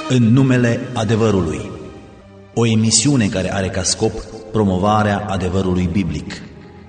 În numele adevărului. O emisiune care are ca scop promovarea adevărului biblic.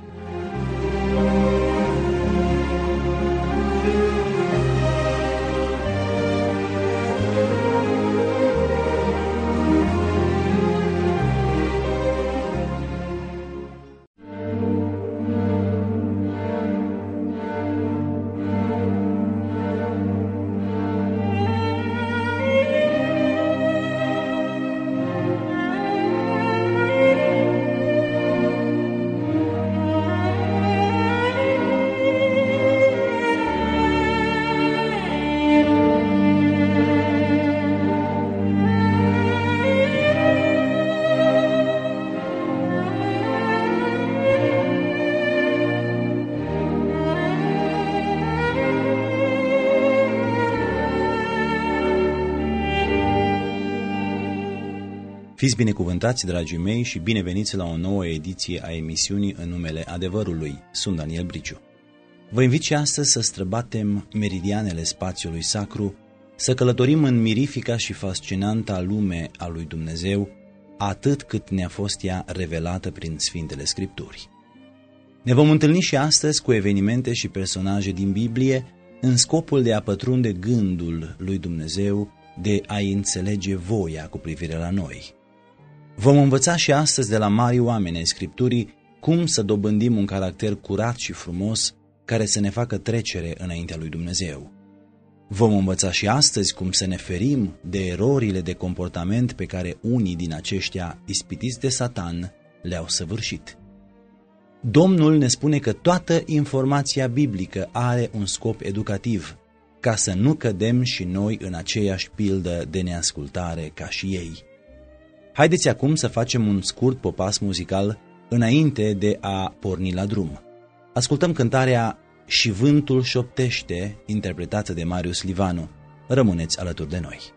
Fiți binecuvântați, dragii mei, și bineveniți la o nouă ediție a emisiunii În numele adevărului. Sunt Daniel Briciu. Vă invit și astăzi să străbatem meridianele spațiului sacru, să călătorim în mirifica și fascinanta lume a lui Dumnezeu, atât cât ne-a fost ea revelată prin Sfintele Scripturi. Ne vom întâlni și astăzi cu evenimente și personaje din Biblie în scopul de a pătrunde gândul lui Dumnezeu, de a-i înțelege voia cu privire la noi. Vom învăța și astăzi de la mari oameni ai Scripturii cum să dobândim un caracter curat și frumos care să ne facă trecere înaintea lui Dumnezeu. Vom învăța și astăzi cum să ne ferim de erorile de comportament pe care unii din aceștia, ispitiți de Satan, le-au săvârșit. Domnul ne spune că toată informația biblică are un scop educativ, ca să nu cădem și noi în aceeași pildă de neascultare ca și ei. Haideți acum să facem un scurt popas muzical înainte de a porni la drum. Ascultăm cântarea Și vântul șoptește, interpretată de Marius Livanu. Rămâneți alături de noi.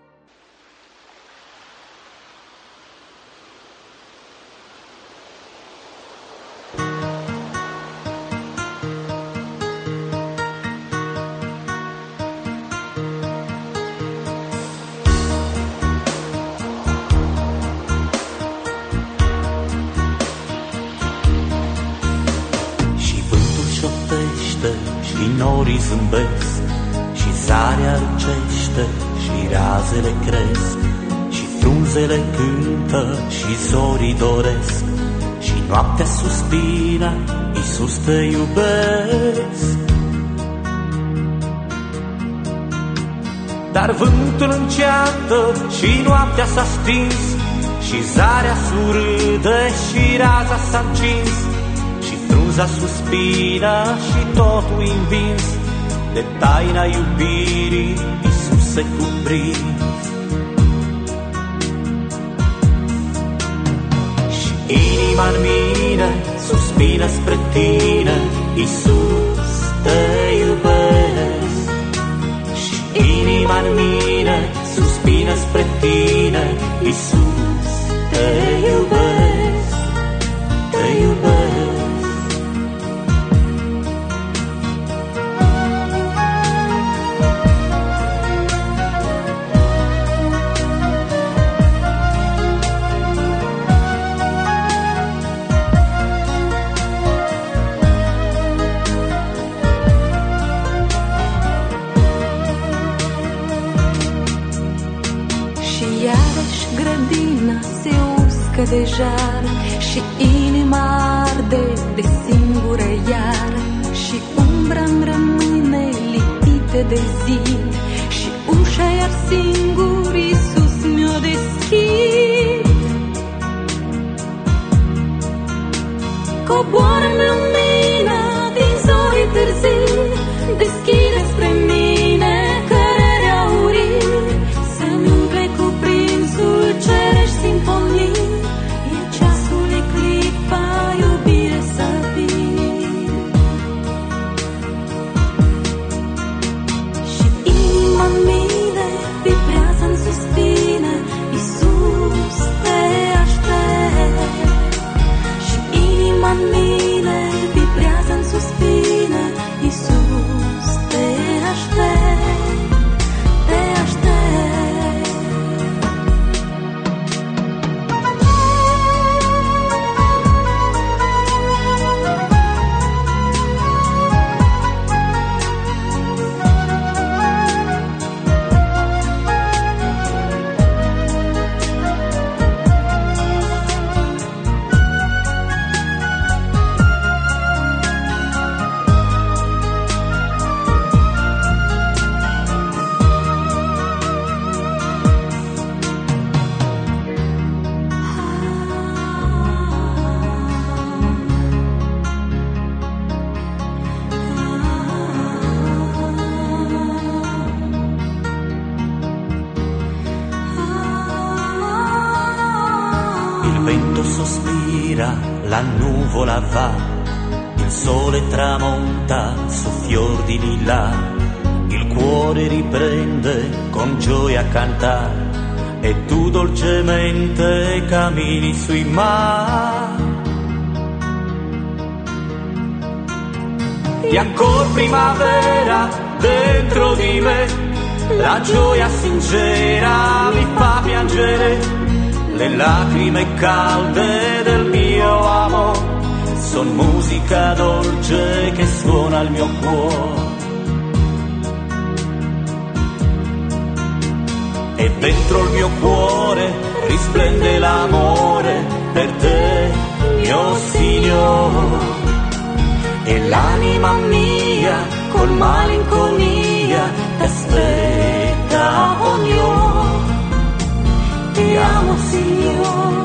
Și norii zâmbesc, și zarea lucește, și razele cresc, și frunzele cântă, și zorii doresc, și noaptea suspină, Iisus te iubesc. Dar vântul înceată și noaptea s-a stins, și zarea surâde și raza s-a încins, frunza suspină și totul învins de taina iubirii, Iisuse cuprins. Și inima-n mine suspină spre tine, Iisus, te iubesc. Și inima-n mine suspină spre tine, Iisus, te iubesc, te iubesc. De jar și inima arde de singură iar, și umbra-mi rămâne lipită de zid, și ușa iar singur Iisus mi-o deschid. Coboară-mi lumină din zori târzii, deschide spre mine cărări aurii, să-mi umple cuprinsul cerești simfonii. vento sospira, la nuvola va, il sole tramonta su fior di lilla, il cuore riprende con gioia a cantare e tu dolcemente cammini sui mari. E ancora primavera dentro di me, la gioia sincera mi fa piangere, le lacrime calde del mio amore son musica dolce che suona al mio cuore. E dentro il mio cuore risplende l'amore per te, mio Signore. E l'anima mia con malinconia t'aspetta ogni ora. Ti amo, Signore.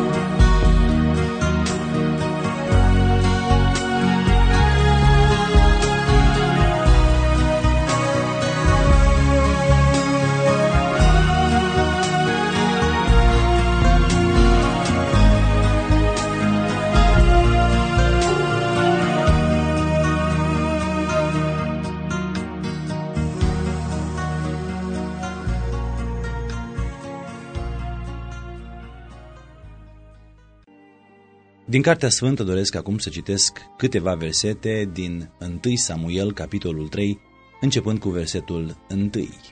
Din Cartea Sfântă doresc acum să citesc câteva versete din 1 Samuel, capitolul 3, începând cu versetul 1.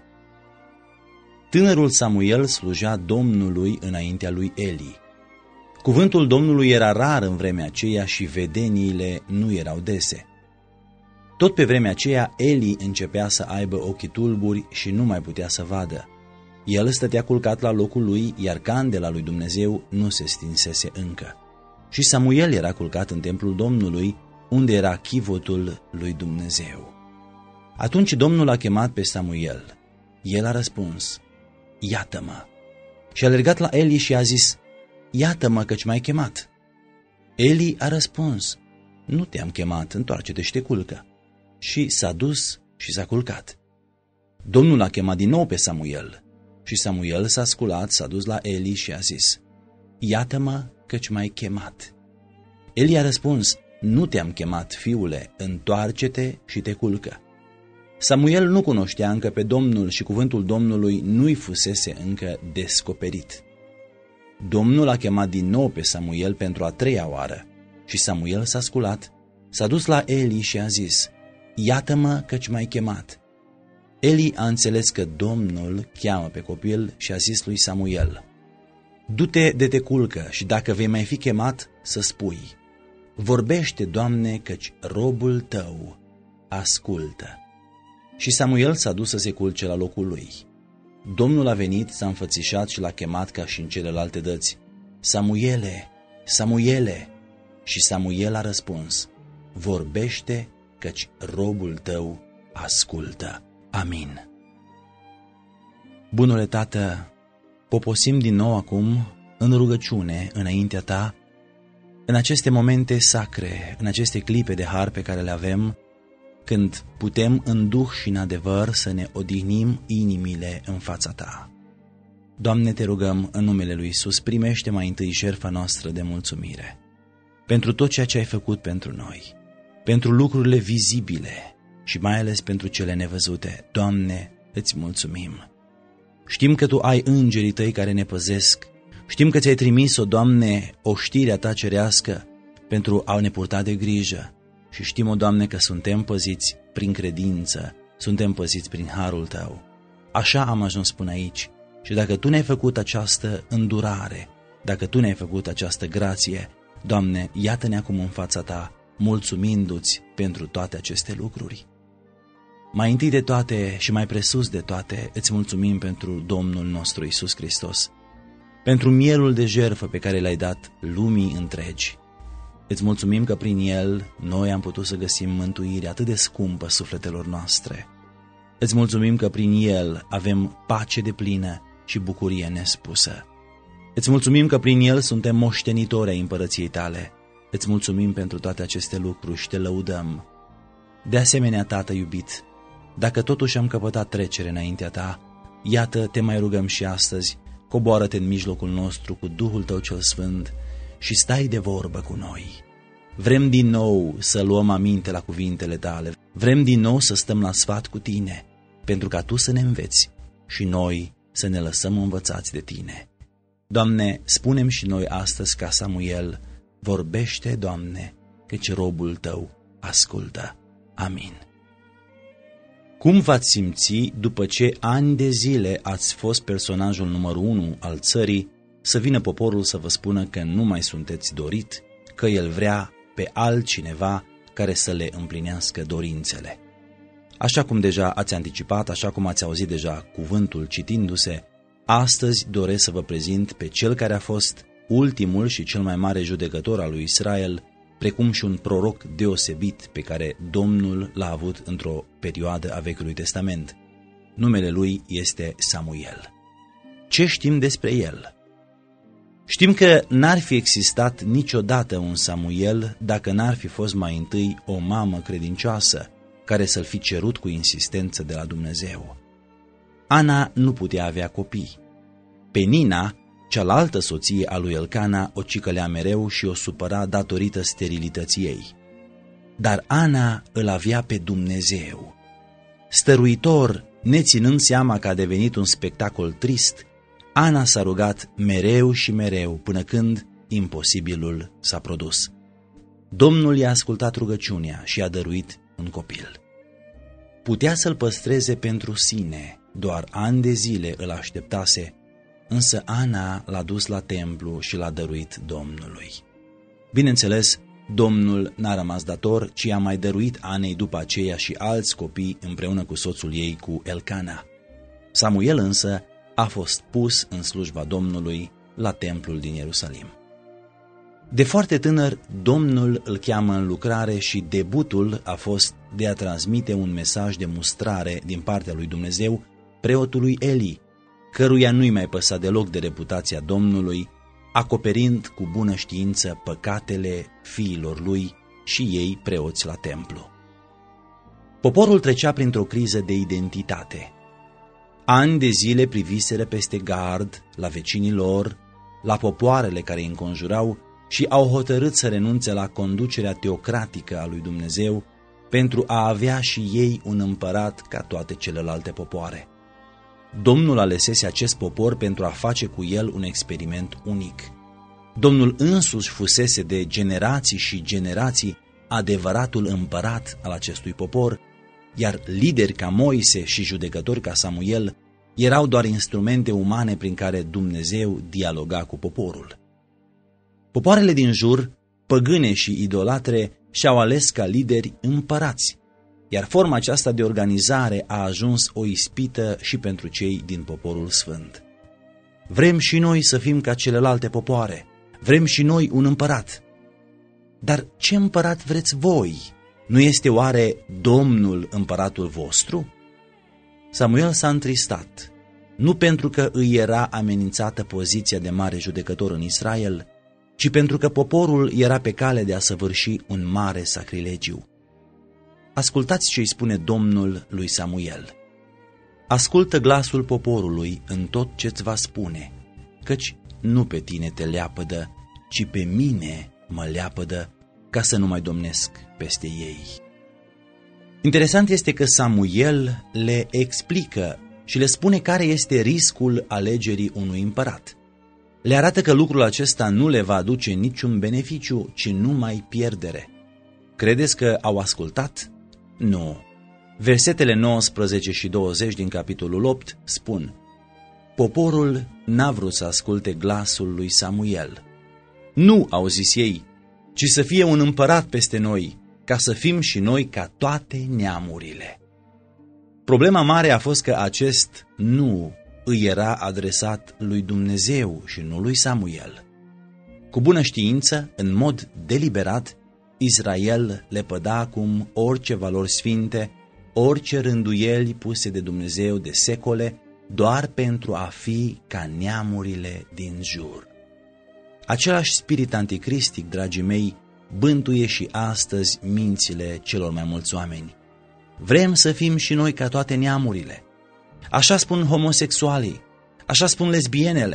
Tânărul Samuel slujea Domnului înaintea lui Eli. Cuvântul Domnului era rar în vremea aceea și vedeniile nu erau dese. Tot pe vremea aceea Eli începea să aibă ochii tulburi și nu mai putea să vadă. El stătea culcat la locul lui, iar candela lui Dumnezeu nu se stinsese încă. Și Samuel era culcat în templul Domnului, unde era chivotul lui Dumnezeu. Atunci Domnul a chemat pe Samuel. El a răspuns, iată-mă. Și a alergat la Eli și a zis, iată-mă căci m-ai chemat. Eli a răspuns, nu te-am chemat, întoarce-te și te culcă. Și s-a dus și s-a culcat. Domnul a chemat din nou pe Samuel. Și Samuel s-a sculat, s-a dus la Eli și a zis, iată-mă căci m-ai chemat. Eli a răspuns, nu te-am chemat, fiule, întoarce-te și te culcă. Samuel nu cunoștea încă pe Domnul și cuvântul Domnului nu-i fusese încă descoperit. Domnul a chemat din nou pe Samuel pentru a treia oară și Samuel s-a sculat, s-a dus la Eli și a zis, iată-mă căci m-ai chemat. Eli a înțeles că Domnul cheamă pe copil și a zis lui Samuel, du-te de te culcă și dacă vei mai fi chemat, să spui, vorbește, Doamne, căci robul tău ascultă. Și Samuel s-a dus să se culce la locul lui. Domnul a venit, s-a înfățișat și l-a chemat ca și în celelalte dăți, Samuele, Samuele! Și Samuel a răspuns, vorbește, căci robul tău ascultă. Amin. Bunule Tată, poposim din nou acum în rugăciune înaintea Ta, în aceste momente sacre, în aceste clipe de har pe care le avem, când putem în duh și în adevăr să ne odihnim inimile în fața Ta. Doamne, Te rugăm în numele lui Iisus, primește mai întâi jertfa noastră de mulțumire pentru tot ceea ce ai făcut pentru noi, pentru lucrurile vizibile și mai ales pentru cele nevăzute. Doamne, îți mulțumim. Știm că Tu ai îngerii Tăi care ne păzesc, știm că Ți-ai trimis-o, Doamne, oștirea Ta cerească pentru a ne purta de grijă și știm, o Doamne, că suntem păziți prin credință, suntem păziți prin harul Tău. Așa am ajuns până aici și dacă Tu ne-ai făcut această îndurare, dacă Tu ne-ai făcut această grație, Doamne, iată-ne acum în fața Ta, mulțumindu-Ți pentru toate aceste lucruri. Mai întâi de toate și mai presus de toate, îți mulțumim pentru Domnul nostru Iisus Hristos, pentru mielul de jertfă pe care L-ai dat lumii întregi. Îți mulțumim că prin El noi am putut să găsim mântuire atât de scumpă sufletelor noastre. Îți mulțumim că prin El avem pace deplină și bucurie nespusă. Îți mulțumim că prin El suntem moștenitori ai împărăției Tale. Îți mulțumim pentru toate aceste lucruri și Te lăudăm. De asemenea, Tată iubit, dacă totuși am căpătat trecere înaintea Ta, iată, Te mai rugăm și astăzi, coboară-Te în mijlocul nostru cu Duhul Tău cel Sfânt și stai de vorbă cu noi. Vrem din nou să luăm aminte la cuvintele tale, vrem din nou să stăm la sfat cu tine, pentru ca tu să ne înveți și noi să ne lăsăm învățați de tine. Doamne, spunem și noi astăzi ca Samuel, vorbește, Doamne, căci robul tău ascultă. Amin. Cum v-ați simți după ce ani de zile ați fost personajul numărul 1 al țării, să vină poporul să vă spună că nu mai sunteți dorit, că el vrea pe altcineva care să le împlinească dorințele? Așa cum deja ați anticipat, așa cum ați auzit deja cuvântul citindu-se, astăzi doresc să vă prezint pe cel care a fost ultimul și cel mai mare judecător al lui Israel, precum și un proroc deosebit pe care Domnul l-a avut într-o perioadă a Vechiului Testament. Numele lui este Samuel. Ce știm despre el? Știm că n-ar fi existat niciodată un Samuel dacă n-ar fi fost mai întâi o mamă credincioasă care să-l fi cerut cu insistență de la Dumnezeu. Ana nu putea avea copii. Penina, cealaltă soție a lui Elcana, o cicălea mereu și o supăra datorită sterilității ei. Dar Ana îl avea pe Dumnezeu. Stăruitor, neținând seama că a devenit un spectacol trist, Ana s-a rugat mereu și mereu până când imposibilul s-a produs. Domnul i-a ascultat rugăciunea și i-a dăruit un copil. Putea să-l păstreze pentru sine, doar ani de zile îl așteptase, însă Ana l-a dus la templu și l-a dăruit Domnului. Bineînțeles, Domnul n-a rămas dator, ci a mai dăruit Anei după aceea și alți copii împreună cu soțul ei, cu Elcana. Samuel însă a fost pus în slujba Domnului la templul din Ierusalim. De foarte tânăr, Domnul îl cheamă în lucrare și debutul a fost de a transmite un mesaj de mustrare din partea lui Dumnezeu preotului Eli, căruia nu-i mai păsa deloc de reputația Domnului, acoperind cu bună știință păcatele fiilor lui și ei preoți la templu. Poporul trecea printr-o criză de identitate. Ani de zile priviseră peste gard, la vecinii lor, la popoarele care îi înconjurau și au hotărât să renunțe la conducerea teocratică a lui Dumnezeu pentru a avea și ei un împărat ca toate celelalte popoare. Domnul alesese acest popor pentru a face cu el un experiment unic. Domnul însuși fusese de generații și generații adevăratul împărat al acestui popor, iar lideri ca Moise și judecători ca Samuel erau doar instrumente umane prin care Dumnezeu dialoga cu poporul. Popoarele din jur, păgâne și idolatre, și-au ales ca lideri împărați, iar forma aceasta de organizare a ajuns o ispită și pentru cei din poporul sfânt. Vrem și noi să fim ca celelalte popoare, vrem și noi un împărat. Dar ce împărat vreți voi? Nu este oare Domnul împăratul vostru? Samuel s-a întristat, nu pentru că îi era amenințată poziția de mare judecător în Israel, ci pentru că poporul era pe cale de a săvârși un mare sacrilegiu. Ascultați ce îi spune Domnul lui Samuel. Ascultă glasul poporului în tot ce-ți va spune, căci nu pe tine te leapădă, ci pe mine mă leapădă, ca să nu mai domnesc peste ei. Interesant este că Samuel le explică și le spune care este riscul alegerii unui împărat. Le arată că lucrul acesta nu le va aduce niciun beneficiu, ci numai pierdere. Credeți că au ascultat? Nu. Versetele 19 și 20 din capitolul 8 spun: poporul n-a vrut să asculte glasul lui Samuel. Nu, au zis ei, ci să fie un împărat peste noi, ca să fim și noi ca toate neamurile. Problema mare a fost că acest nu îi era adresat lui Dumnezeu și nu lui Samuel. Cu bună știință, în mod deliberat, Israel lepăda acum orice valori sfinte, orice rânduieli puse de Dumnezeu de secole, doar pentru a fi ca neamurile din jur. Același spirit anticristic, dragii mei, bântuie și astăzi mințile celor mai mulți oameni. Vrem să fim și noi ca toate neamurile. Așa spun homosexualii, așa spun lesbienele,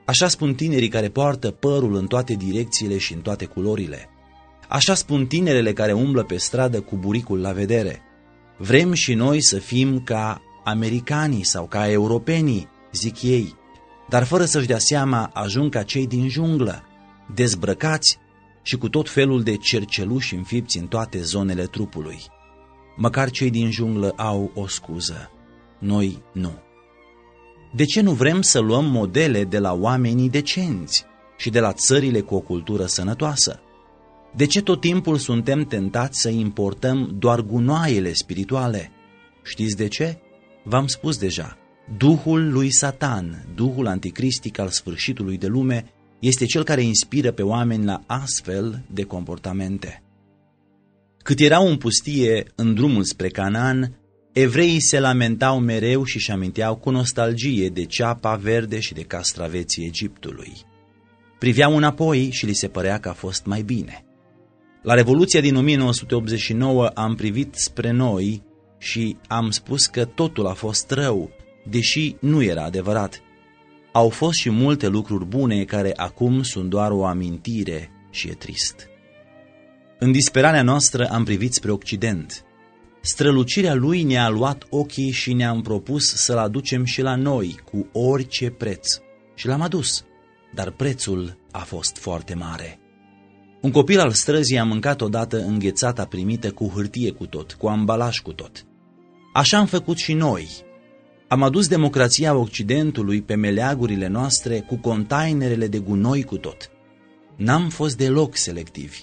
Așa spun tinerii care poartă părul în toate direcțiile și în toate culorile. Așa spun tinerele care umblă pe stradă cu buricul la vedere. Vrem și noi să fim ca americanii sau ca europenii, zic ei, dar fără să-și dea seama ajung ca cei din junglă, dezbrăcați și cu tot felul de cerceluși înfipți în toate zonele trupului. Măcar cei din junglă au o scuză, noi nu. De ce nu vrem să luăm modele de la oamenii decenți și de la țările cu o cultură sănătoasă? De ce tot timpul suntem tentați să importăm doar gunoaiele spirituale? Știți de ce? V-am spus deja. Duhul lui Satan, duhul anticristic al sfârșitului de lume, este cel care inspiră pe oameni la astfel de comportamente. Cât erau în pustie, în drumul spre Canaan, evreii se lamentau mereu și își aminteau cu nostalgie de ceapa verde și de castraveții Egiptului. Priveau înapoi și li se părea că a fost mai bine. La Revoluția din 1989 am privit spre noi și am spus că totul a fost rău, deși nu era adevărat. Au fost și multe lucruri bune care acum sunt doar o amintire și e trist. În disperarea noastră am privit spre Occident. Strălucirea lui ne-a luat ochii și ne-am propus să-l aducem și la noi cu orice preț. Și l-am adus, dar prețul a fost foarte mare. Un copil al străzii a mâncat odată înghețata primită cu hârtie cu tot, cu ambalaj cu tot. Așa am făcut și noi. Am adus democrația Occidentului pe meleagurile noastre cu containerele de gunoi cu tot. N-am fost deloc selectivi.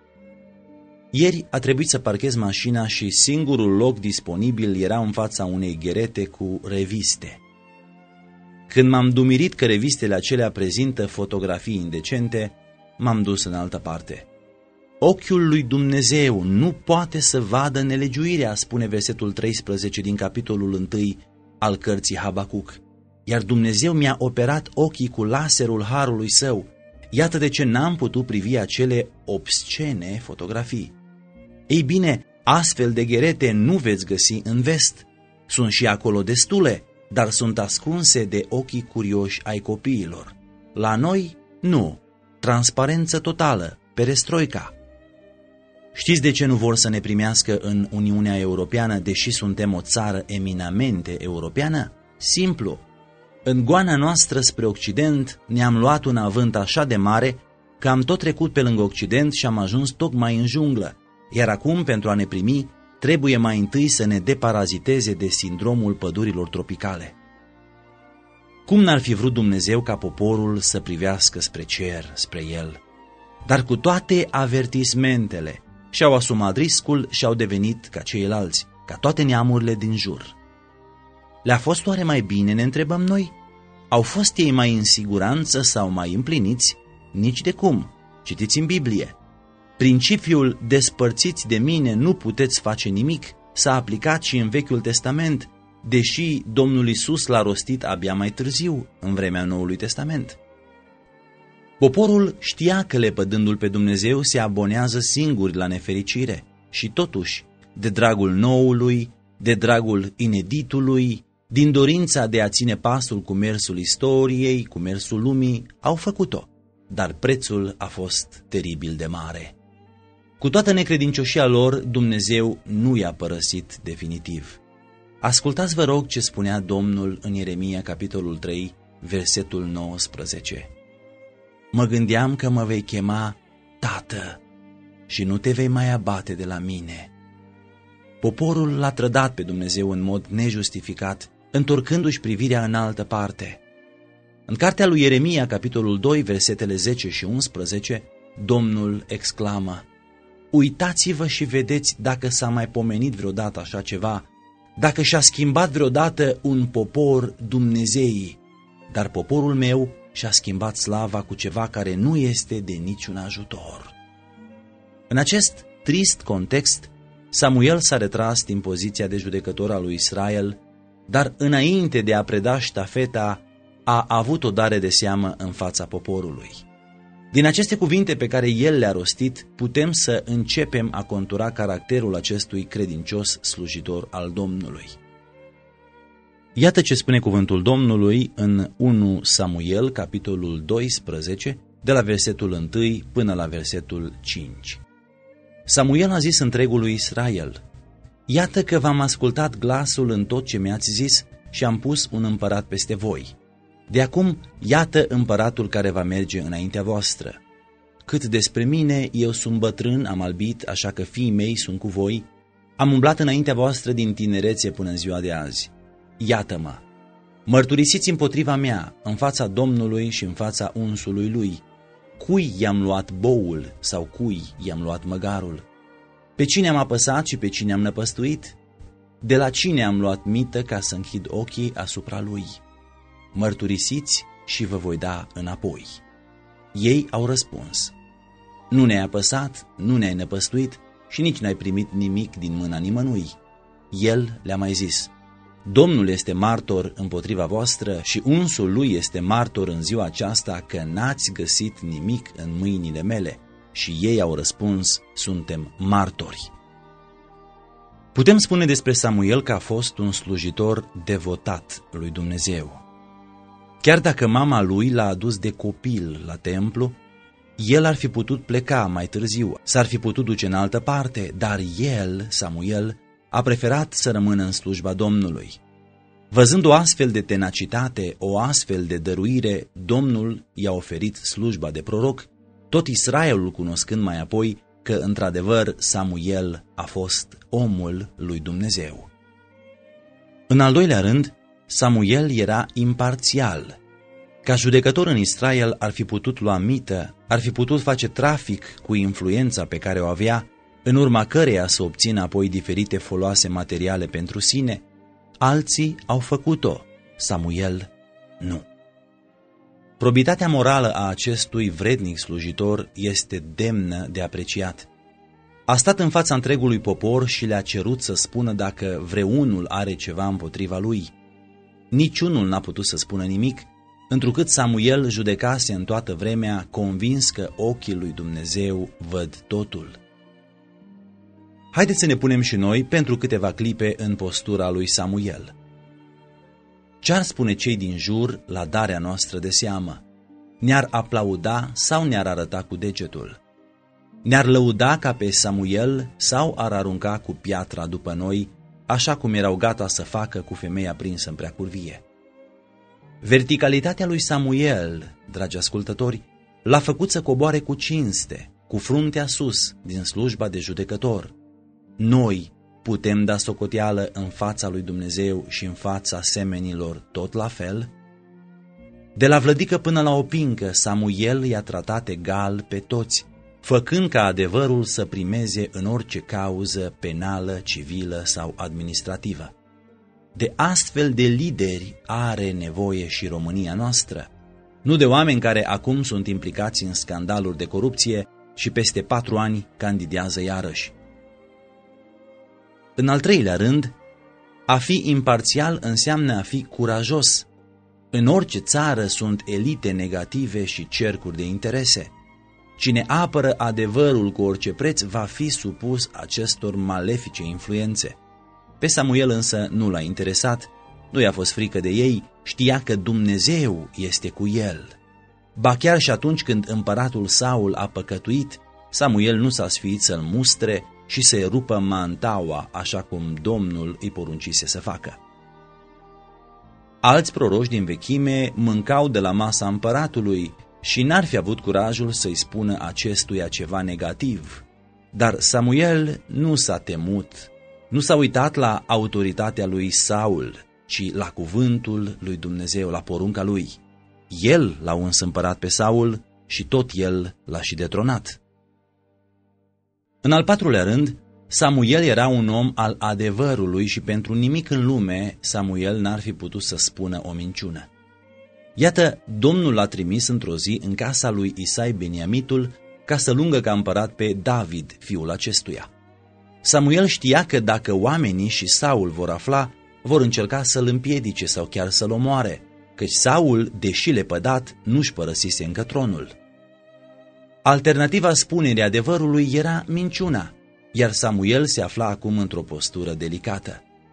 Ieri a trebuit să parchez mașina și singurul loc disponibil era în fața unei gherete cu reviste. Când m-am dumirit că revistele acelea prezintă fotografii indecente, m-am dus în altă parte. Ochiul lui Dumnezeu nu poate să vadă nelegiuirea, spune versetul 13 din capitolul 1 al cărții Habacuc. Iar Dumnezeu mi-a operat ochii cu laserul harului său. Iată de ce n-am putut privi acele obscene fotografii. Ei bine, astfel de gherete nu veți găsi în vest. Sunt și acolo destule, dar sunt ascunse de ochii curioși ai copiilor. La noi, nu. Transparență totală, perestroica. Știți de ce nu vor să ne primească în Uniunea Europeană, deși suntem o țară eminamente europeană? Simplu. În goana noastră spre Occident ne-am luat un avânt așa de mare că am tot trecut pe lângă Occident și am ajuns tocmai în junglă, iar acum, pentru a ne primi, trebuie mai întâi să ne deparaziteze de sindromul pădurilor tropicale. Cum n-ar fi vrut Dumnezeu ca poporul să privească spre cer, spre El? Dar cu toate avertismentele, și-au asumat riscul și au devenit ca ceilalți, ca toate neamurile din jur. Le-a fost oare mai bine, ne întrebăm noi? Au fost ei mai în siguranță sau mai împliniți? Nici de cum. Citiți în Biblie. Principiul despărțiți de mine nu puteți face nimic s-a aplicat și în Vechiul Testament, deși Domnul Iisus l-a rostit abia mai târziu, în vremea Noului Testament. Poporul știa că, lepădându-L pe Dumnezeu, se abonează singuri la nefericire și totuși, de dragul noului, de dragul ineditului, din dorința de a ține pasul cu mersul istoriei, cu mersul lumii, au făcut-o, dar prețul a fost teribil de mare. Cu toată necredincioșia lor, Dumnezeu nu i-a părăsit definitiv. Ascultați, vă rog, ce spunea Domnul în Ieremia, capitolul 3, versetul 19. Mă gândeam că mă vei chema Tată și nu te vei mai abate de la mine. Poporul l-a trădat pe Dumnezeu în mod nejustificat, întorcându-și privirea în altă parte. În cartea lui Ieremia, capitolul 2, versetele 10 și 11, Domnul exclamă: uitați-vă și vedeți dacă s-a mai pomenit vreodată așa ceva, dacă și-a schimbat vreodată un popor Dumnezeii, dar poporul meu și-a schimbat slava cu ceva care nu este de niciun ajutor. În acest trist context, Samuel s-a retras din poziția de judecător al lui Israel, dar înainte de a preda ștafeta, a avut o dare de seamă în fața poporului. Din aceste cuvinte pe care el le-a rostit, putem să începem a contura caracterul acestui credincios slujitor al Domnului. Iată ce spune cuvântul Domnului în 1 Samuel, capitolul 12, de la versetul 1 până la versetul 5. Samuel a zis întregului Israel: Iată că v-am ascultat glasul în tot ce mi-ați zis și am pus un împărat peste voi. De acum, iată împăratul care va merge înaintea voastră. Cât despre mine, eu sunt bătrân, am albit, așa că fiii mei sunt cu voi. Am umblat înaintea voastră din tinerețe până în ziua de azi. Iată-mă! Mărturisiți împotriva mea, în fața Domnului și în fața unsului lui. Cui i-am luat boul sau cui i-am luat măgarul? Pe cine am apăsat și pe cine am năpăstuit? De la cine am luat mită ca să închid ochii asupra lui? Mărturisiți și vă voi da înapoi. Ei au răspuns: Nu ne-ai apăsat, nu ne-ai năpăstuit și nici n-ai primit nimic din mâna nimănui. El le-a mai zis: Domnul este martor împotriva voastră și unsul lui este martor în ziua aceasta că n-ați găsit nimic în mâinile mele. Și ei au răspuns: Suntem martori. Putem spune despre Samuel că a fost un slujitor devotat lui Dumnezeu. Chiar dacă mama lui l-a adus de copil la templu, el ar fi putut pleca mai târziu, s-ar fi putut duce în altă parte, dar el, Samuel, a preferat să rămână în slujba Domnului. Văzând o astfel de tenacitate, o astfel de dăruire, Domnul i-a oferit slujba de proroc, tot Israelul cunoscând mai apoi că, într-adevăr, Samuel a fost omul lui Dumnezeu. În al doilea rând, Samuel era imparțial. Ca judecător în Israel ar fi putut lua mită, ar fi putut face trafic cu influența pe care o avea, în urma căreia să obțină apoi diferite foloase materiale pentru sine. Alții au făcut-o, Samuel nu. Probitatea morală a acestui vrednic slujitor este demnă de apreciat. A stat în fața întregului popor și le-a cerut să spună dacă vreunul are ceva împotriva lui. Niciunul n-a putut să spună nimic, întrucât Samuel judecase în toată vremea, convins că ochii lui Dumnezeu văd totul. Haideți să ne punem și noi pentru câteva clipe în postura lui Samuel. Ce-ar spune cei din jur la darea noastră de seamă? Ne-ar aplauda sau ne-ar arăta cu degetul? Ne-ar lăuda ca pe Samuel sau ar arunca cu piatra după noi, așa cum erau gata să facă cu femeia prinsă în preacurvie? Verticalitatea lui Samuel, dragi ascultători, l-a făcut să coboare cu cinste, cu fruntea sus, din slujba de judecător. Noi putem da socoteală în fața lui Dumnezeu și în fața semenilor tot la fel? De la vlădică până la opincă, Samuel i-a tratat egal pe toți, făcând ca adevărul să primeze în orice cauză penală, civilă sau administrativă. De astfel de lideri are nevoie și România noastră, nu de oameni care acum sunt implicați în scandaluri de corupție și peste 4 ani candidează iarăși. În al treilea rând, a fi imparțial înseamnă a fi curajos. În orice țară sunt elite negative și cercuri de interese. Cine apără adevărul cu orice preț va fi supus acestor malefice influențe. Pe Samuel însă nu l-a interesat, nu i-a fost frică de ei, știa că Dumnezeu este cu el. Ba chiar și atunci când împăratul Saul a păcătuit, Samuel nu s-a sfiit să-l mustre și să-i rupă mantaua, așa cum Domnul îi poruncise să facă. Alți proroși din vechime mâncau de la masa împăratului și n-ar fi avut curajul să-i spună acestuia ceva negativ. Dar Samuel nu s-a temut, nu s-a uitat la autoritatea lui Saul, ci la cuvântul lui Dumnezeu, la porunca lui. El l-a uns împărat pe Saul și tot el l-a și detronat. În al patrulea rând, Samuel era un om al adevărului și pentru nimic în lume Samuel n-ar fi putut să spună o minciună. Iată, Domnul l-a trimis într-o zi în casa lui Isai Beniamitul ca să lungă ca împărat pe David, fiul acestuia. Samuel știa că dacă oamenii și Saul vor afla, vor încerca să-l împiedice sau chiar să-l omoare, căci Saul, deși lepădat, nu-și părăsise încă tronul. Alternativa spunerii adevărului era minciuna, iar Samuel se afla acum într-o postură delicată.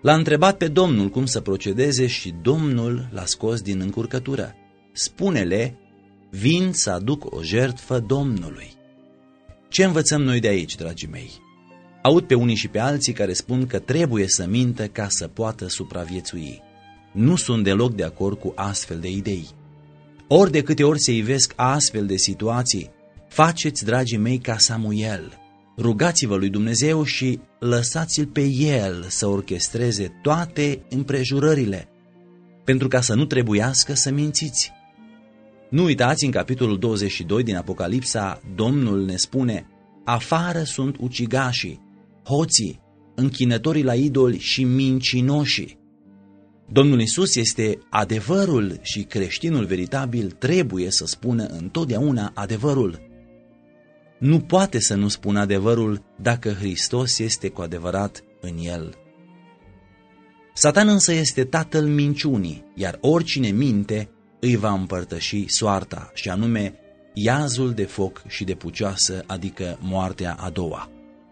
L-a întrebat pe Domnul cum să procedeze și Domnul l-a scos din încurcătură. Spune-le, vin să aduc o jertfă Domnului. Ce învățăm noi de aici, dragii mei? Aud pe unii și pe alții care spun că trebuie să mintă ca să poată supraviețui. Nu sunt deloc de acord cu astfel de idei. Ori de câte ori se ivesc astfel de situații, faceți, dragii mei, ca Samuel. Rugați-vă lui Dumnezeu și lăsați-l pe el să orchestreze toate împrejurările, pentru ca să nu trebuiască să mințiți. Nu uitați, în capitolul 22 din Apocalipsa, Domnul ne spune: afară sunt ucigașii, hoții, închinătorii la idoli și mincinoșii. Domnul Iisus este adevărul și creștinul veritabil trebuie să spună întotdeauna adevărul. Nu poate să nu spună adevărul dacă Hristos este cu adevărat în el. Satan însă este tatăl minciunii, iar oricine minte îi va împărtăși soarta, și anume iazul de foc și de pucioasă, adică moartea a doua.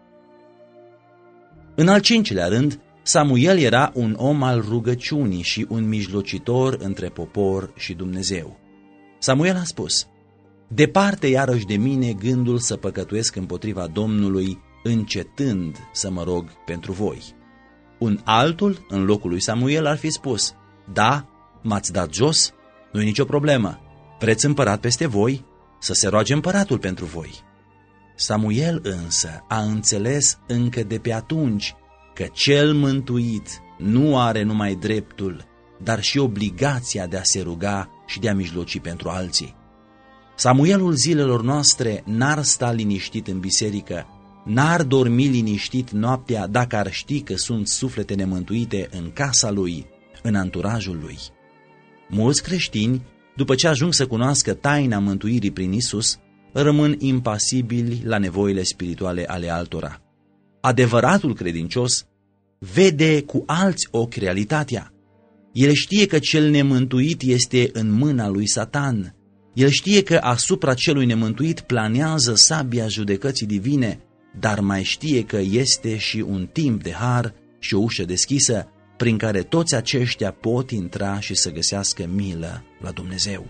În al cincilea rând, Samuel era un om al rugăciunii și un mijlocitor între popor și Dumnezeu. Samuel a spus: departe iarăși de mine gândul să păcătuiesc împotriva Domnului, încetând să mă rog pentru voi. Un altul, în locul lui Samuel, ar fi spus: da, m-ați dat jos, nu-i nicio problemă, vreți împărat peste voi? Să se roage împăratul pentru voi. Samuel însă a înțeles încă de pe atunci că cel mântuit nu are numai dreptul, dar și obligația de a se ruga și de a mijloci pentru alții. Samuelul zilelor noastre n-ar sta liniștit în biserică, n-ar dormi liniștit noaptea dacă ar ști că sunt suflete nemântuite în casa lui, în anturajul lui. Mulți creștini, după ce ajung să cunoască taina mântuirii prin Isus, rămân impasibili la nevoile spirituale ale altora. Adevăratul credincios vede cu alți ochi realitatea. El știe că cel nemântuit este în mâna lui Satan. El știe că asupra celui nemântuit planează sabia judecății divine, dar mai știe că este și un timp de har și o ușă deschisă prin care toți aceștia pot intra și să găsească milă la Dumnezeu.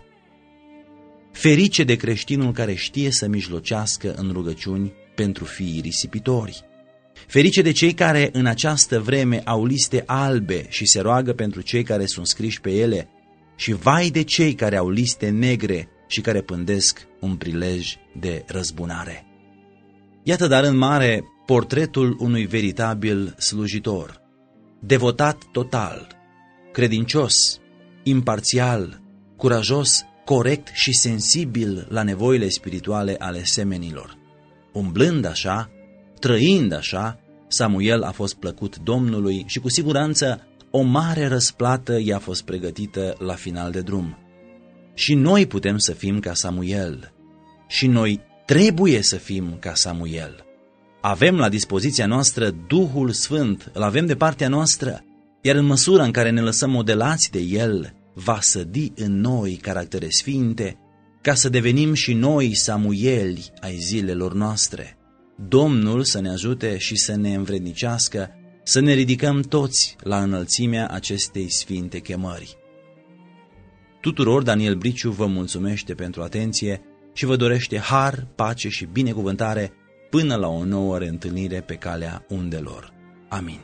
Ferice de creștinul care știe să mijlocească în rugăciuni pentru fiii risipitori. Ferice de cei care în această vreme au liste albe și se roagă pentru cei care sunt scriși pe ele, și vai de cei care au liste negre și care pândesc un prilej de răzbunare. Iată dar în mare portretul unui veritabil slujitor, devotat total, credincios, imparțial, curajos, corect și sensibil la nevoile spirituale ale semenilor. Umblând așa, trăind așa, Samuel a fost plăcut Domnului și cu siguranță o mare răsplată i-a fost pregătită la final de drum. Și noi putem să fim ca Samuel. Și noi trebuie să fim ca Samuel. Avem la dispoziția noastră Duhul Sfânt, îl avem de partea noastră, iar în măsura în care ne lăsăm modelați de El, va sădi în noi caractere sfinte, ca să devenim și noi Samueli ai zilelor noastre. Domnul să ne ajute și să ne învrednicească, să ne ridicăm toți la înălțimea acestei sfinte chemări. Tuturor, Daniel Briciu vă mulțumește pentru atenție și vă dorește har, pace și binecuvântare până la o nouă reîntâlnire pe calea undelor. Amin.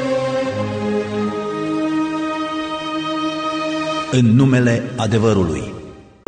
În numele adevărului.